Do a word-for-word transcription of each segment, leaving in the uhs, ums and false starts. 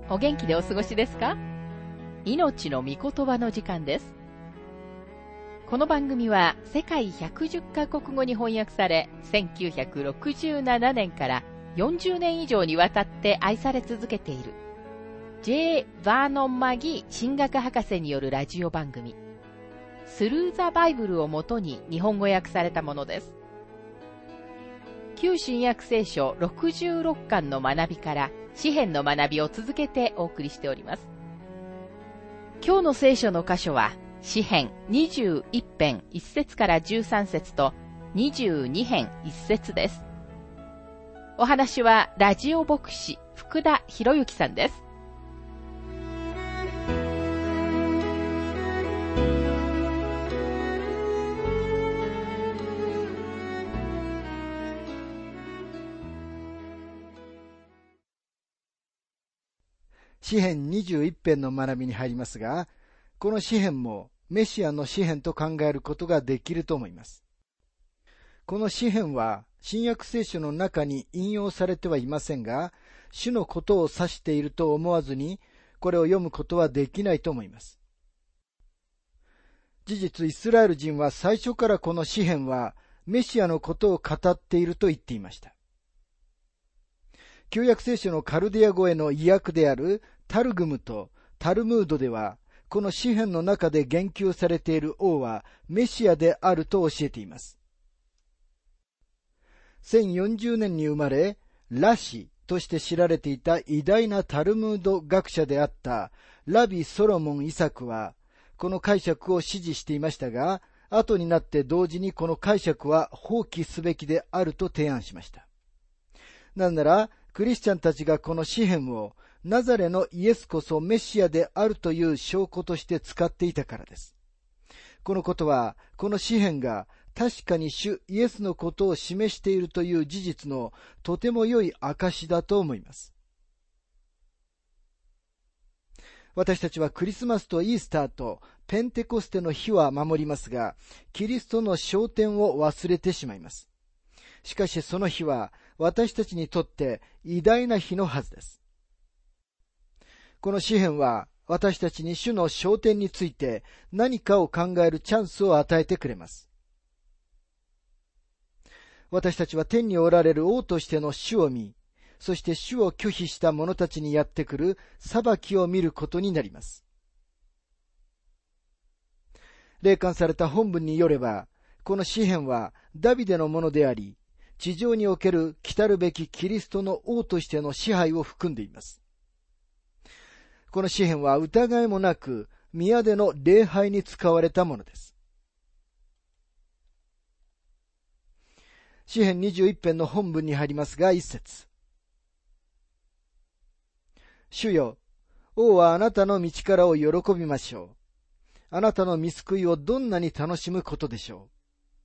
お元気でお過ごしですか？命の御言葉の時間です。この番組は世界ひゃくじゅっカ国語に翻訳され、せんきゅうひゃくろくじゅうななねんからよんじゅうねん以上にわたって愛され続けている J. バーノン・マギー神学博士によるラジオ番組、スルーザ・バイブルをもとに日本語訳されたものです。旧新約聖書ろくじゅうろっかんの学びから詩編の学びを続けてお送りしております。今日の聖書の箇所は詩編にじゅういち編いち節からじゅうさん節とにじゅうに編いち節です。お話はラジオ牧師福田博之さんです。 詩編にじゅういち編の学びに入りますが、この詩編もメシアの詩編と考えることができると思います。この詩編は新約聖書の中に引用されてはいませんが、主のことを指していると思わずに、これを読むことはできないと思います。事実、イスラエル人は最初からこの詩編はメシアのことを語っていると言っていました。旧約聖書のカルデア語への意訳であるタルグムとタルムードでは、この詩編の中で言及されている王はメシアであると教えています。せんよんじゅうねんに生まれ、ラシとして知られていた偉大なタルムード学者であったラビ・ソロモン・イサクは、この解釈を支持していましたが、後になって同時にこの解釈は放棄すべきであると提案しました。なぜなら、クリスチャンたちがこの詩編をナザレのイエスこそメシアであるという証拠として使っていたからです。このことは、この詩編が確かに主イエスのことを示しているという事実のとても良い証だと思います。私たちはクリスマスとイースターとペンテコステの日は守りますが、キリストの昇天を忘れてしまいます。しかしその日は私たちにとって偉大な日のはずです。この詩編は私たちに主の昇天について何かを考えるチャンスを与えてくれます。私たちは天におられる王としての主を見、そして主を拒否した者たちにやってくる裁きを見ることになります。霊感された本文によれば、この詩編はダビデのものであり、地上における来るべきキリストの王としての支配を含んでいます。この詩編は疑いもなく宮での礼拝に使われたものです。詩編にじゅういち編の本文に入りますが、一節。主よ、王はあなたの道からを喜びましょう。あなたの御救いをどんなに楽しむことでしょう。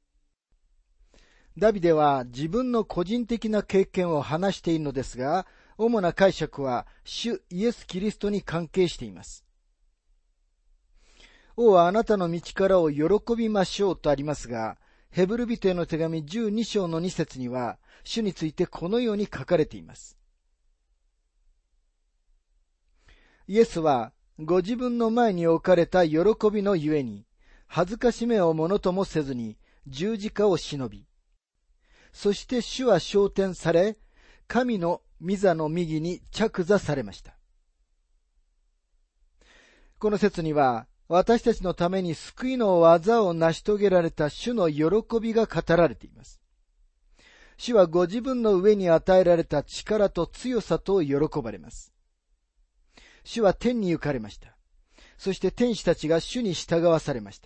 ダビデは自分の個人的な経験を話しているのですが、主な解釈は主イエス・キリストに関係しています。王はあなたの道からを喜びましょうとありますが、ヘブル人への手紙じゅうに章のに節には、主についてこのように書かれています。イエスはご自分の前に置かれた喜びのゆえに、恥ずかしめをものともせずに十字架を忍び、そして主は昇天され、神の御座の右に着座されました。この説には、私たちのために救いの技を成し遂げられた主の喜びが語られています。主はご自分の上に与えられた力と強さと喜ばれます。主は天に行かれました。そして天使たちが主に従わされました。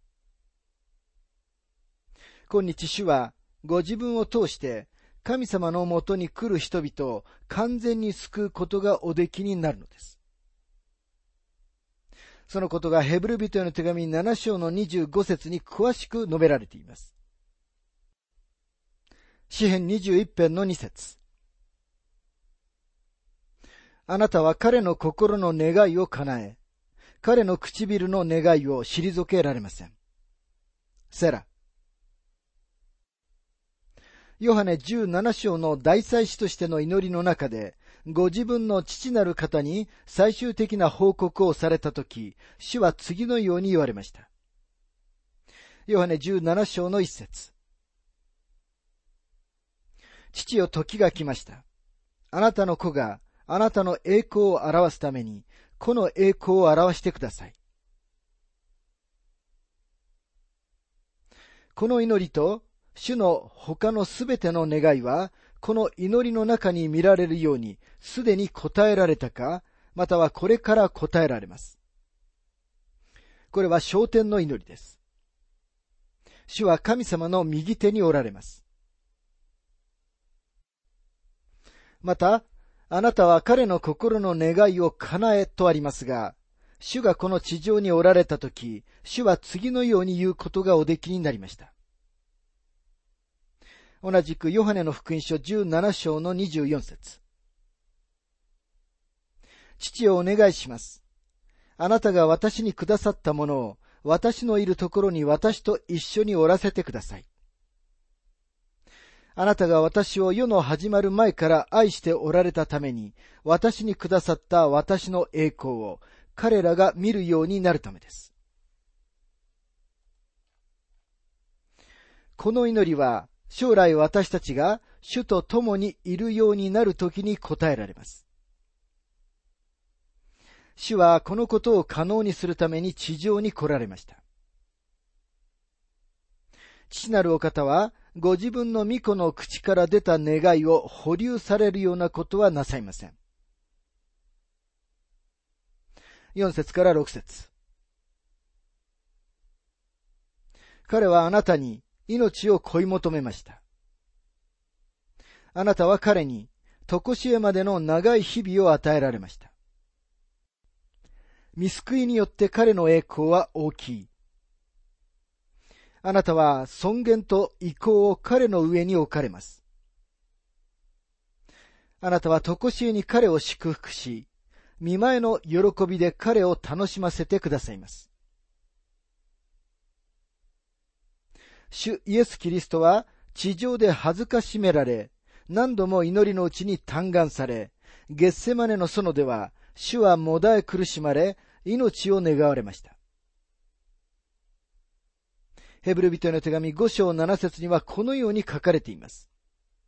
今日主はご自分を通して神様のもとに来る人々を完全に救うことがおできになるのです。そのことがヘブル人への手紙なな章のにじゅうご節に詳しく述べられています。詩編にじゅういち編のに節。あなたは彼の心の願いを叶え、彼の唇の願いを退けられません。セラ。ヨハネじゅうなな章の大祭司としての祈りの中で、 ご自分の父なる方に最終的な報告をされたとき、主は次のように言われました。ヨハネじゅうなな章の一節。父よ、時が来ました。あなたの子があなたの栄光を表すために、子の栄光を表してください。この祈りと主の他のすべての願いは、この祈りの中に見られるように、すでに答えられたか、またはこれから答えられます。これは昇天の祈りです。主は神様の右手におられます。また、あなたは彼の心の願いを叶えとありますが、主がこの地上におられたとき、主は次のように言うことがおできになりました。同じくヨハネの福音書じゅうなな章のにじゅうよん節。父をお願いします。あなたが私にくださったものを、私のいるところに私と一緒におらせてください。あなたが私を世の始まる前から愛しておられたために、私にくださった私の栄光を彼らが見るようになるためです。この祈りは、将来私たちが主と共にいるようになるときに答えられます。主はこのことを可能にするために地上に来られました。父なるお方は、ご自分の御子の口から出た願いを保留されるようなことはなさいません。よん節からろく節。彼はあなたに命を恋求めました。あなたは彼に常しえまでの長い日々を与えられました。御救いによって彼の栄光は大きい。あなたは尊厳と意向を彼の上に置かれます。あなたは常しえに彼を祝福し、御前の喜びで彼を楽しませてくださいます。主イエス・キリストは地上で恥ずかしめられ、何度も祈りのうちに嘆願され、ゲッセマネの園では主はもだえ苦しまれ、命を願われました。ヘブル人への手紙ご章なな節にはこのように書かれています。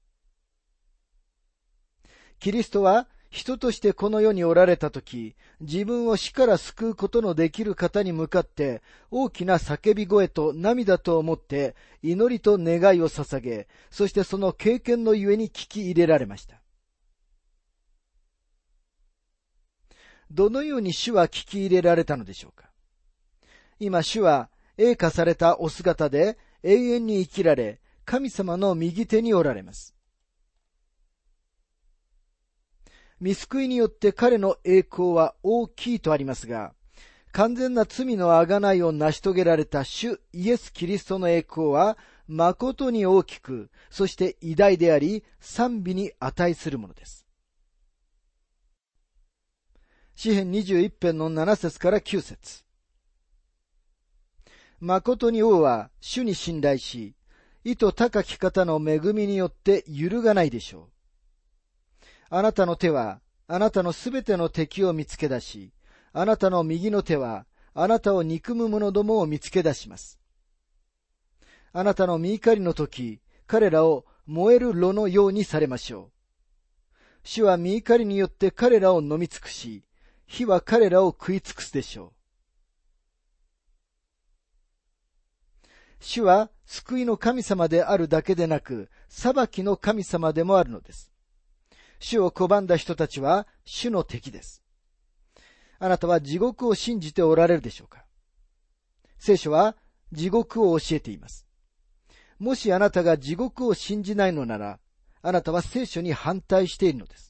キリストは人としてこの世におられたとき、自分を死から救うことのできる方に向かって大きな叫び声と涙と思って祈りと願いを捧げ、そしてその経験のゆえに聞き入れられました。どのように主は聞き入れられたのでしょうか。今主は栄華されたお姿で永遠に生きられ、神様の右手におられます。御救いによって彼の栄光は大きいとありますが、完全な罪の贖いを成し遂げられた主イエス・キリストの栄光は誠に大きく、そして偉大であり、賛美に値するものです。詩編にじゅういち編のなな節からきゅう節。誠に王は主に信頼し、意図高き方の恵みによって揺るがないでしょう。あなたの手はあなたのすべての敵を見つけ出し、あなたの右の手はあなたを憎む者どもを見つけ出します。あなたの御怒りの時、彼らを燃える炉のようにされましょう。主は御怒りによって彼らを飲み尽くし、火は彼らを食い尽くすでしょう。主は救いの神様であるだけでなく、裁きの神様でもあるのです。主を拒んだ人たちは主の敵です。あなたは地獄を信じておられるでしょうか。聖書は地獄を教えています。もしあなたが地獄を信じないのなら、あなたは聖書に反対しているのです。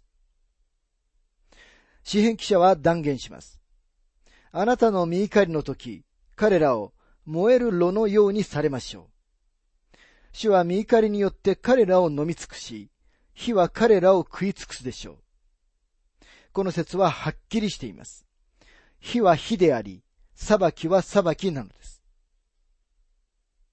詩編記者は断言します。あなたの御怒りの時、彼らを燃える炉のようにされましょう。主は御怒りによって彼らを飲み尽くし、火は彼らを食い尽くすでしょう。この説ははっきりしています。火は火であり、裁きは裁きなのです。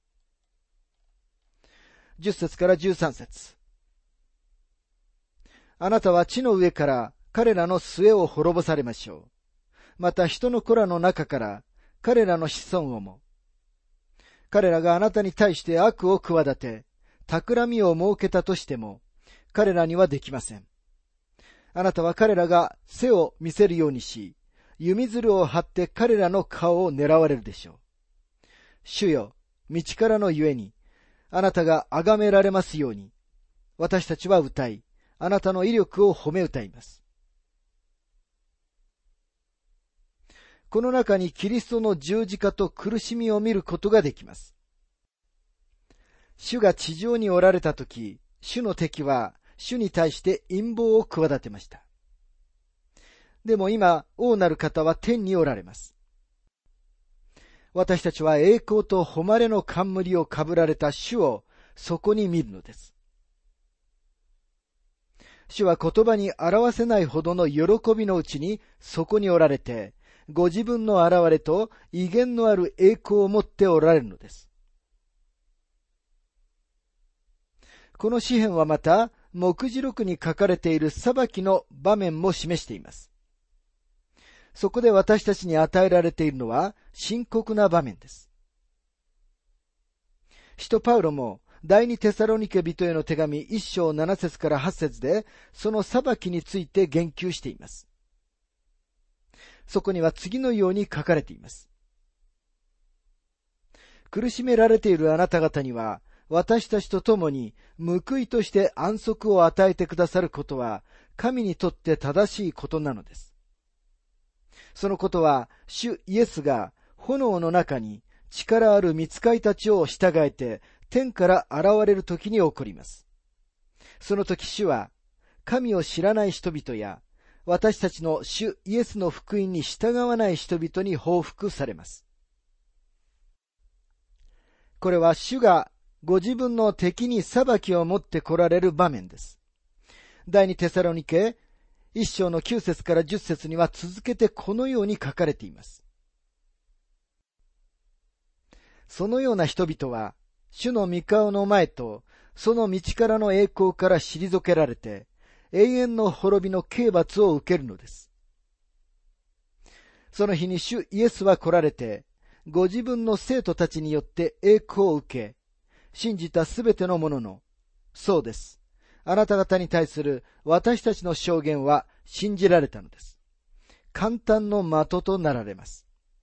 じゅっ節からじゅうさん節。 あなたは地の上から彼らの末を滅ぼされましょう。また人の子らの中から彼らの子孫をも。彼らがあなたに対して悪を企て、企みを設けたとしても、彼らにはできません。あなたは彼らが背を見せるようにし、弓づるを張って彼らの顔を狙われるでしょう。主よ、道からのゆえに、あなたが崇められますように、私たちは歌い、あなたの威力を褒め歌います。この中にキリストの十字架と苦しみを見ることができます。主が地上におられたとき、主の敵は主に対して陰謀を企てました。でも今、王なる方は天におられます。私たちは栄光と誉れの冠をかぶられた主をそこに見るのです。主は言葉に表せないほどの喜びのうちにそこにおられて、ご自分の現れと威厳のある栄光を持っておられるのです。この詩篇はまた、黙示録に書かれている裁きの場面も示しています。そこで私たちに与えられているのは深刻な場面です。使徒パウロも第二テサロニケ人への手紙一章七節から八節でその裁きについて言及しています。そこには次のように書かれています。苦しめられているあなた方には私たちと共に報いとして安息を与えてくださることは神にとって正しいことなのです。そのことは主イエスが炎の中に力ある御使いたちを従えて天から現れる時に起こります。その時主は神を知らない人々や私たちの主イエスの福音に従わない人々に報復されます。これは主がご自分の敵に裁きを持って来られる場面です。第二テサロニケ一章の九節から十節には続けてこのように書かれています。そのような人々は主の御顔の前とその道からの栄光から退けられて永遠の滅びの刑罰を受けるのです。その日に主イエスは来られてご自分の生徒たちによって栄光を受け、信じたすべてのものの、そうです。あなた方に対する私たちの証言は信じられたのです。簡単の的となられます。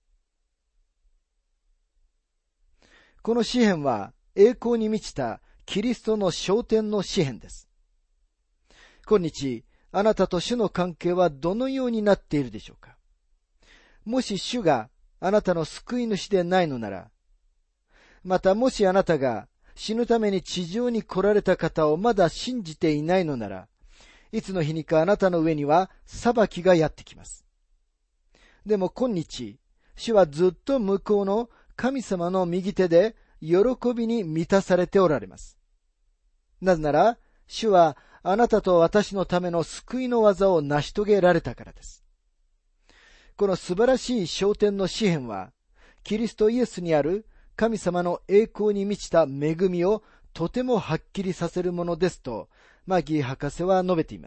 この詩篇は栄光に満ちたキリストの昇天の詩篇です。今日、あなたと主の関係はどのようになっているでしょうか。もし主があなたの救い主でないのなら、またもしあなたが死ぬために地上に来られた方をまだ信じていないのなら、いつの日にかあなたの上には裁きがやってきます。でも今日、主はずっと向こうの神様の右手で喜びに満たされておられます。なぜなら、主はあなたと私のための救いの技を成し遂げられたからです。この素晴らしい昇天の詩篇は、キリストイエスにある神様の栄光に満ちた恵みをとてもはっきりさせるものですと、マギー博士は述べています。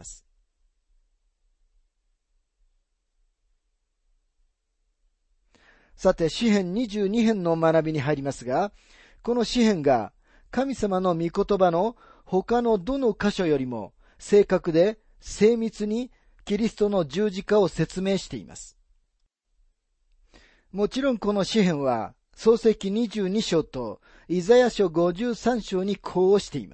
さて、詩篇にじゅうに編の学びに入りますが、この詩篇が神様の御言葉の他のどの箇所よりも正確で精密にキリストの十字架を説明しています。もちろんこの詩篇は創世記にじゅうに章とイザヤ書ごじゅうさん章に呼応しています。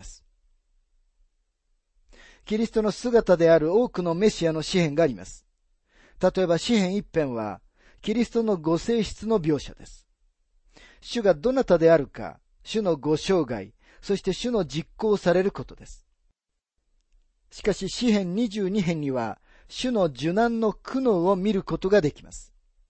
キリストの姿である多くのメシアの詩篇があります。例えば詩篇一編はキリストのご性質の描写です。主がどなたであるか、主のご生涯、そして主の実行されることです。しかし詩篇にじゅうに編には主の受難の苦悩を見ることができます。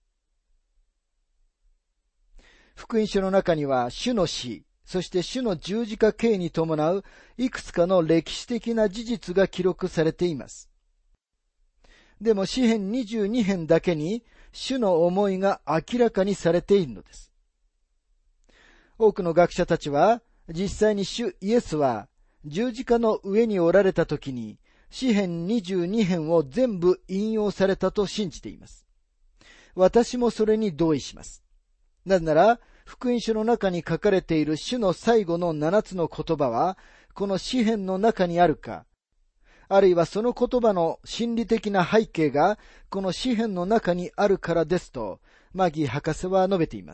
福音書の中には主の死、そして主の十字架刑に伴ういくつかの歴史的な事実が記録されています。でも詩篇にじゅうに編だけに主の思いが明らかにされているのです。多くの学者たちは実際に主イエスは十字架の上におられた時に詩編にじゅうに編を全部引用されたと信じています。私もそれに同意します。なぜなら、福音書の中に書かれている主の最後の七つの言葉は、この詩編の中にあるか、あるいはその言葉の心理的な背景が、この詩編の中にあるからですと、マギー博士は述べています。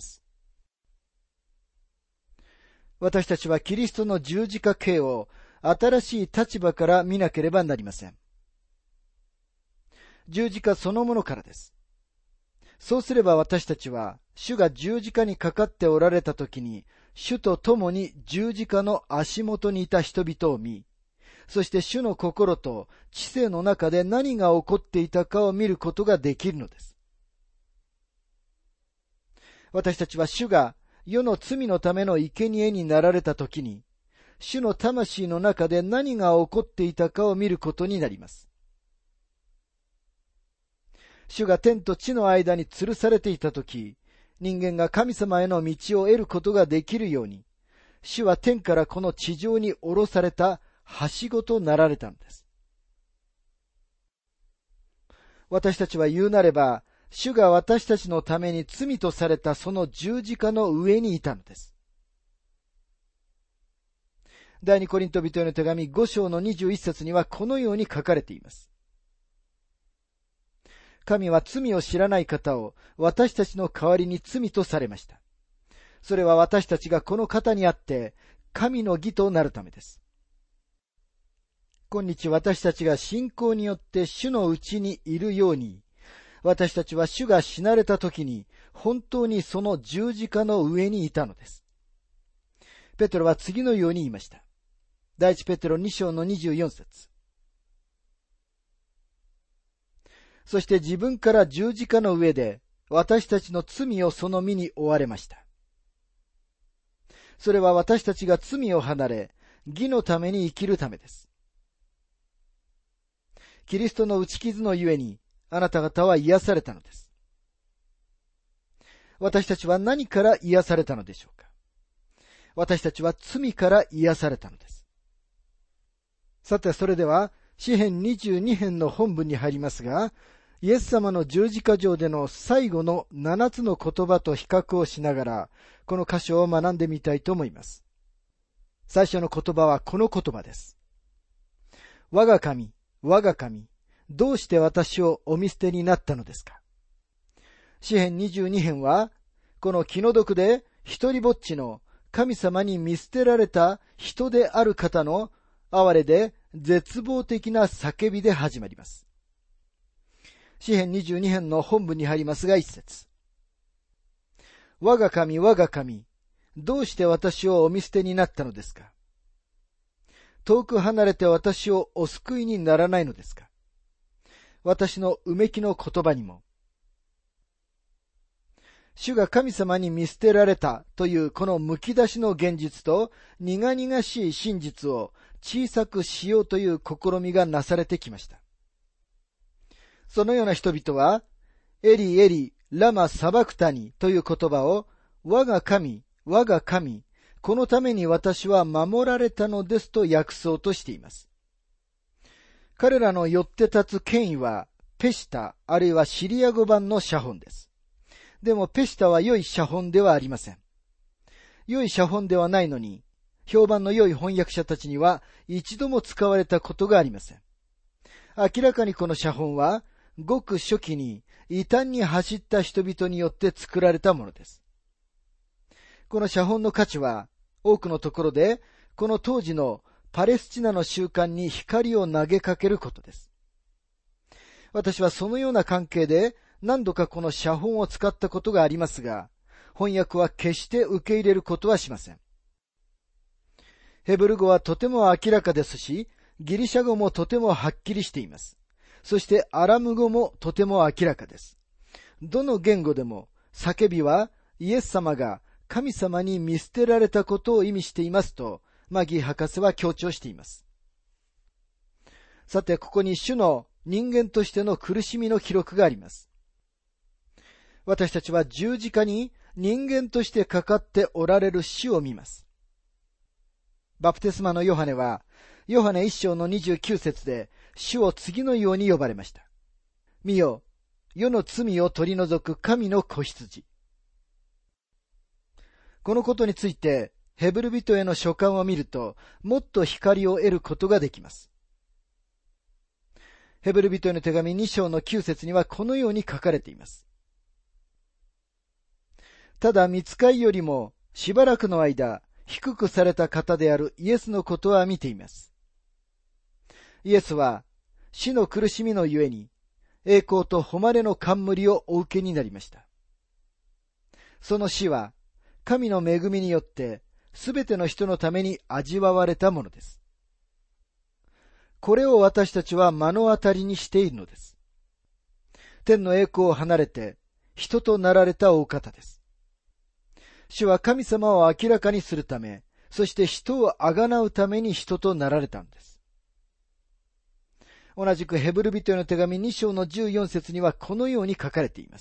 私たちはキリストの十字架刑を新しい立場から見なければなりません。十字架そのものからです。そうすれば私たちは、主が十字架にかかっておられたときに、主と共に十字架の足元にいた人々を見、そして主の心と知性の中で何が起こっていたかを見ることができるのです。私たちは主が世の罪のための生贄になられたときに、主の魂の中で何が起こっていたかを見ることになります。主が天と地の間に吊るされていたとき、人間が神様への道を得ることができるように、主は天からこの地上に下ろされたはしごとなられたのです。私たちは言うなれば、主が私たちのために罪とされたその十字架の上にいたのです。第二コリント人への手紙ご章のにじゅういっ節にはこのように書かれています。神は罪を知らない方を私たちの代わりに罪とされました。それは私たちがこの方にあって神の義となるためです。今日私たちが信仰によって主のうちにいるように、私たちは主が死なれた時に本当にその十字架の上にいたのです。ペテロは次のように言いました。第一ペテロに章のにじゅうよん節。そして自分から十字架の上で私たちの罪をその身に負われました。それは私たちが罪を離れ、義のために生きるためです。キリストの打ち傷のゆえに、あなた方は癒されたのです。私たちは何から癒されたのでしょうか。私たちは罪から癒されたのです。さて、それでは、詩編にじゅうに編の本文に入りますが、イエス様の十字架上での最後の七つの言葉と比較をしながら、この箇所を学んでみたいと思います。最初の言葉はこの言葉です。我が神、我が神、どうして私をお見捨てになったのですか。詩編にじゅうに編は、この気の毒で一人ぼっちの神様に見捨てられた人である方の哀れで絶望的な叫びで始まります。詩編にじゅうに編の本文に入りますが一節。我が神、我が神、どうして私をお見捨てになったのですか。遠く離れて私をお救いにならないのですか。私のうめきの言葉にも、主が神様に見捨てられたというこのむき出しの現実と苦々しい真実を小さくしようという試みがなされてきました。そのような人々は、エリエリ、ラマサバクタニという言葉を、我が神、我が神、このために私は守られたのですと訳そうとしています。彼らのよって立つ権威は、ペシタ、あるいはシリア語版の写本です。でもペシタは良い写本ではありません。良い写本ではないのに、評判の良い翻訳者たちには一度も使われたことがありません。明らかにこの写本は、ごく初期に異端に走った人々によって作られたものです。この写本の価値は、多くのところで、この当時のパレスチナの習慣に光を投げかけることです。私はそのような関係で何度かこの写本を使ったことがありますが、翻訳は決して受け入れることはしません。ヘブル語はとても明らかですし、ギリシャ語もとてもはっきりしています。そしてアラム語もとても明らかです。どの言語でも叫びはイエス様が神様に見捨てられたことを意味していますと、マギー博士は強調しています。さて、ここに主の人間としての苦しみの記録があります。私たちは十字架に人間としてかかっておられる主を見ます。バプテスマのヨハネは、ヨハネ一章のにじゅうきゅう節で、 主を次のように呼ばれました。見よ、世の罪を取り除く神の子羊。このことについて、ヘブル人への書簡を見ると、もっと光を得ることができます。ヘブル人への手紙に章のきゅう節にはこのように書かれています。ただ、御使いよりもしばらくの間、低くされた方であるイエスのことは見ています。イエスは、死の苦しみのゆえに、栄光と誉れの冠をお受けになりました。その死は、神の恵みによって、すべての人のために味わわれたものです。これを私たちは目の当たりにしているのです。天の栄光を離れて、人となられたお方です。主は神様を明らかにするため、そして人をあがなうために人となられたのです。同じくヘブル人への手紙に章のじゅうよん節にはこのように書かれています。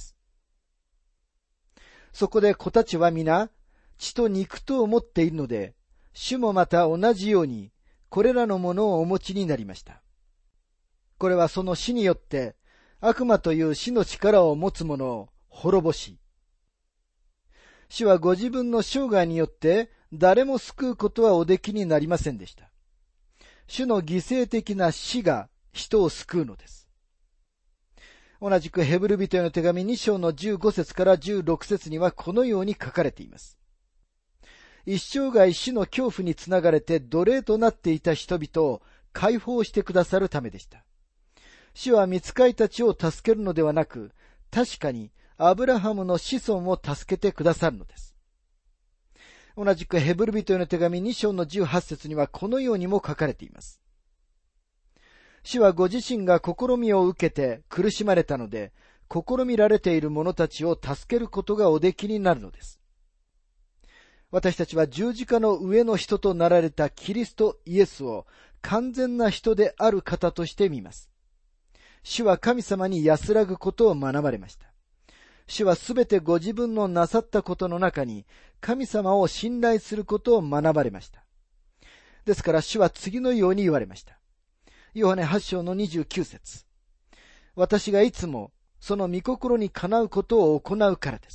そこで子たちは皆、血と肉とを持っているので、主もまた同じように、これらのものをお持ちになりました。これはその死によって、悪魔という死の力を持つ者を滅ぼし、主はご自分の生涯によって誰も救うことはおできになりませんでした。主の犠牲的な死が人を救うのです。同じくヘブル人への手紙に章のじゅうご節からじゅうろく節にはこのように書かれています。一生涯死の恐怖につながれて奴隷となっていた人々を解放してくださるためでした。主は御使いたちを助けるのではなく、確かにアブラハムの子孫を助けてくださるのです。同じくヘブル人への手紙に章のじゅうはち節にはこのようにも書かれています。主はご自身が試みを受けて苦しまれたので、試みられている者たちを助けることがおできになるのです。私たちは十字架の上の人となられたキリストイエスを完全な人である方として見ます。主は神様に安らぐことを学ばれました。主はすべてご自分のなさったことの中に神様を信頼することを学ばれました。ですから主は次のように言われました。ヨハネはち章のにじゅうきゅう節。私がいつもその御心にかなうことを行うからです。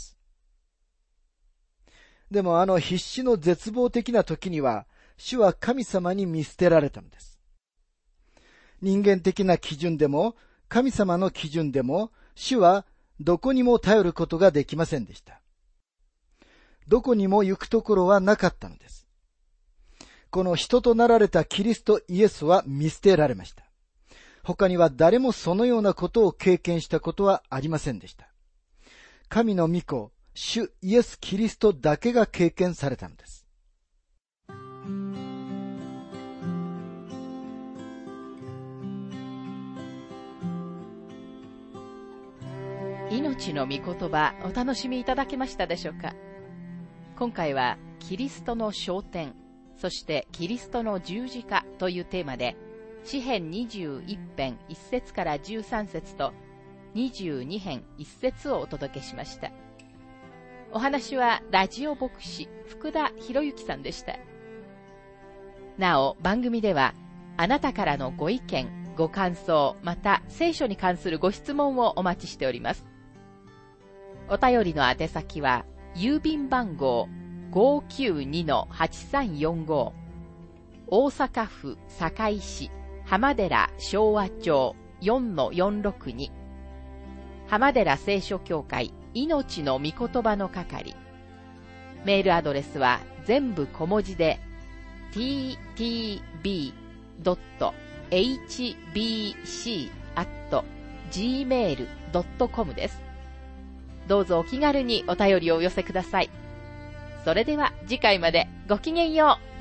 でもあの必死の絶望的な時には、主は神様に見捨てられたのです。人間的な基準でも、神様の基準でも、主はどこにも頼ることができませんでした。どこにも行くところはなかったのです。この人となられたキリストイエスは見捨てられました。他には誰もそのようなことを経験したことはありませんでした。神の御子、主イエス・キリストだけが経験されたのです。 命の御言葉、お楽しみいただけましたでしょうか。今回はキリストの昇天、そしてキリストの十字架というテーマで、詩編にじゅういち編いち節からじゅうさん節とにじゅうに編いち節をお届けしました。お話はラジオ牧師福田博之さんでした。なお、番組ではあなたからのご意見、ご感想、また聖書に関するご質問をお待ちしております。お便りの宛先は郵便番号 ごーきゅうにのはちさんよんご 大阪府堺市浜寺昭和町 よんのよんろくに 浜寺聖書協会命の御言葉の係。メールアドレスは全部小文字で ティーティービードットエイチビーシー アット ジーメール ドットコム です。どうぞお気軽にお便りをお寄せください。それでは次回までごきげんよう。